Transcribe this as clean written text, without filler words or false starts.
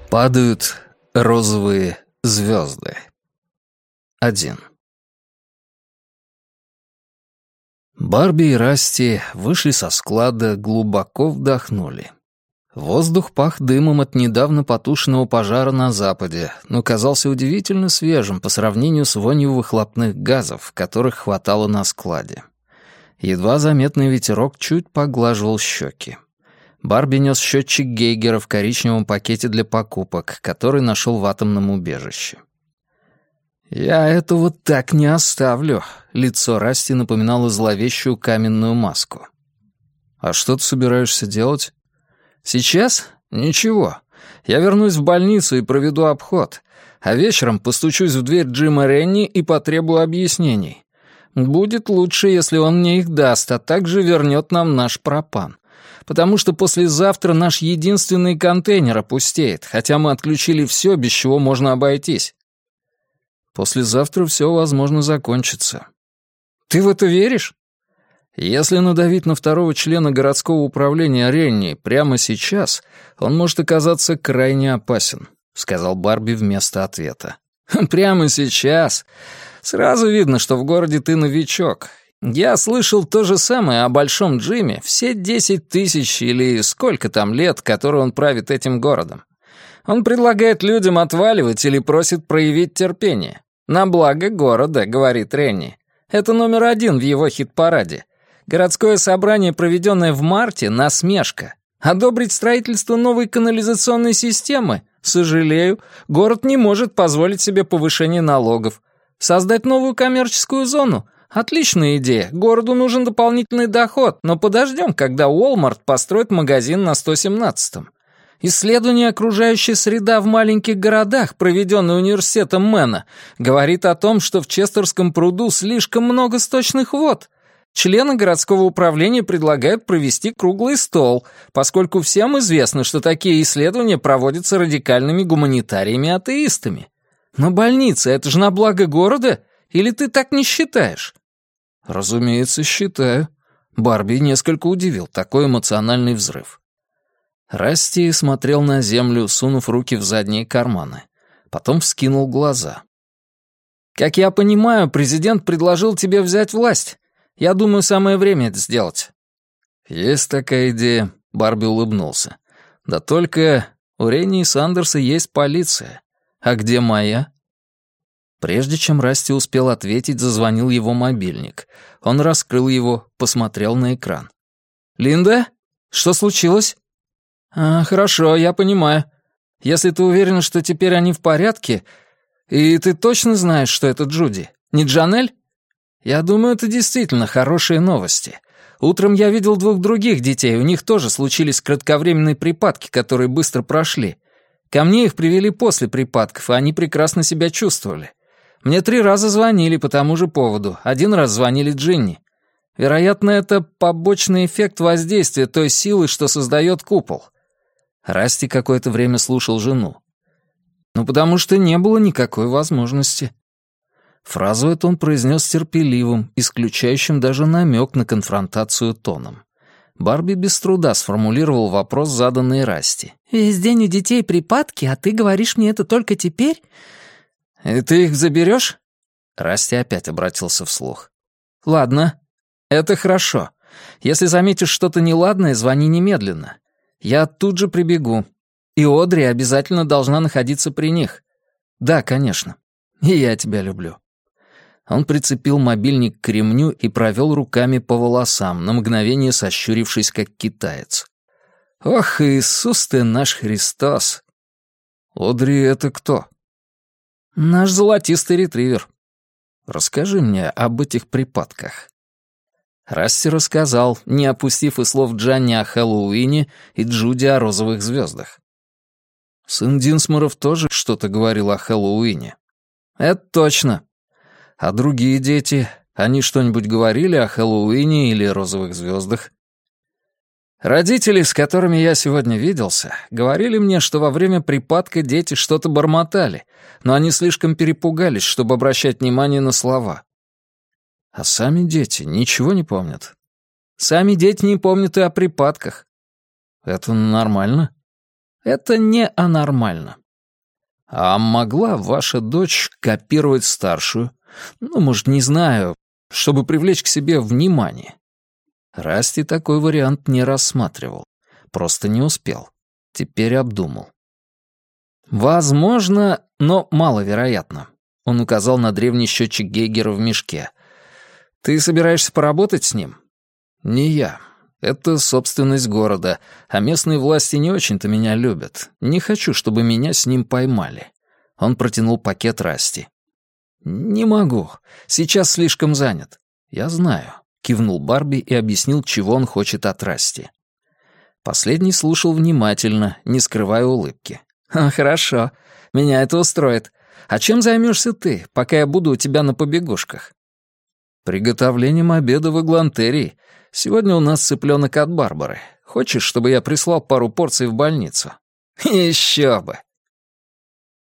Падают розовые звезды. 1. Барби и Расти вышли со склада, глубоко вдохнули. Воздух пах дымом от недавно потушенного пожара на западе, но казался удивительно свежим по сравнению с вонью выхлопных газов, которых хватало на складе. Едва заметный ветерок чуть поглаживал щеки. Барби нес счетчик Гейгера в коричневом пакете для покупок, который нашел в атомном убежище. «Я этого так не оставлю», — лицо Расти напоминало зловещую каменную маску. «А что ты собираешься делать?» «Сейчас? Ничего. Я вернусь в больницу и проведу обход, а вечером постучусь в дверь Джима Ренни и потребую объяснений. Будет лучше, если он мне их даст, а также вернет нам наш пропан. Потому что послезавтра наш единственный контейнер опустеет, хотя мы отключили все, без чего можно обойтись. Послезавтра все, возможно, закончится. Ты в это веришь? Если надавить на второго члена городского управления Ренни прямо сейчас, он может оказаться крайне опасен», — сказал Барби вместо ответа. «Прямо сейчас? Сразу видно, что в городе ты новичок. Я слышал то же самое о Большом Джиме все 10 тысяч или сколько там лет, которые он правит этим городом. Он предлагает людям отваливать или просит проявить терпение. На благо города, говорит Ренни. Это номер 1 в его хит-параде. Городское собрание, проведенное в марте, насмешка. Одобрить строительство новой канализационной системы? Сожалею, город не может позволить себе повышение налогов. Создать новую коммерческую зону? Отличная идея. Городу нужен дополнительный доход, но подождем, когда Walmart построит магазин на 117-м. Исследование окружающей среды в маленьких городах, проведенное университетом Мэна, говорит о том, что в Честерском пруду слишком много сточных вод. Члены городского управления предлагают провести круглый стол, поскольку всем известно, что такие исследования проводятся радикальными гуманитариями-атеистами. Но больница — это же на благо города? Или ты так не считаешь? Разумеется, считаю. Барби несколько удивил такой эмоциональный взрыв. Расти смотрел на землю, сунув руки в задние карманы. Потом вскинул глаза. «Как я понимаю, президент предложил тебе взять власть. Я думаю, самое время это сделать». «Есть такая идея», — Барби улыбнулся. «Да только у Ренни и Сандерса есть полиция. А где моя?» Прежде чем Расти успел ответить, зазвонил его мобильник. Он раскрыл его, посмотрел на экран. «Линда? Что случилось?» «Хорошо, я понимаю. Если ты уверена, что теперь они в порядке, и ты точно знаешь, что это Джуди, не Джанель? Я думаю, это действительно хорошие новости. Утром я видел 2 других детей, у них тоже случились кратковременные припадки, которые быстро прошли. Ко мне их привели после припадков, и они прекрасно себя чувствовали. Мне 3 раза звонили по тому же поводу, 1 раз звонили Джинни. Вероятно, это побочный эффект воздействия той силы, что создает купол». Расти какое-то время слушал жену. «Ну, потому что не было никакой возможности». Фразу эту он произнес терпеливым, исключающим даже намек на конфронтацию тоном. Барби без труда сформулировал вопрос, заданный Расти. «Весь день у детей припадки, а ты говоришь мне это только теперь?» «И ты их заберешь?» Расти опять обратился вслух. «Ладно, это хорошо. Если заметишь что-то неладное, звони немедленно. Я тут же прибегу. И Одри обязательно должна находиться при них. Да, конечно. И я тебя люблю». Он прицепил мобильник к ремню и провел руками по волосам, на мгновение сощурившись, как китаец. «Ох, Иисус ты наш Христос!» «Одри — это кто?» «Наш золотистый ретривер». «Расскажи мне об этих припадках». Расти рассказал, не опустив и слов Джанни о Хэллоуине и Джуди о розовых звездах. «Сын Динсморов тоже что-то говорил о Хэллоуине». «Это точно». «А другие дети, они что-нибудь говорили о Хэллоуине или розовых звездах?» «Родители, с которыми я сегодня виделся, говорили мне, что во время припадка дети что-то бормотали, но они слишком перепугались, чтобы обращать внимание на слова». «А сами дети ничего не помнят?» «Сами дети не помнят и о припадках». «Это нормально?» «Это не анормально. А могла ваша дочь копировать старшую? Ну, может, не знаю, чтобы привлечь к себе внимание. Расти такой вариант не рассматривал. Просто не успел. Теперь обдумал. «Возможно, но маловероятно», — он указал на древний счетчик Гейгера в мешке. «Ты собираешься поработать с ним?» «Не я. Это собственность города, а местные власти не очень-то меня любят. Не хочу, чтобы меня с ним поймали». Он протянул пакет Расти. «Не могу. Сейчас слишком занят». «Я знаю», — кивнул Барби и объяснил, чего он хочет от Расти. Последний слушал внимательно, не скрывая улыбки. «Хорошо. Меня это устроит. А чем займешься ты, пока я буду у тебя на побегушках?» «Приготовлением обеда в Эглантерии. Сегодня у нас цыпленок от Барбары. Хочешь, чтобы я прислал пару порций в больницу?» «Еще бы!»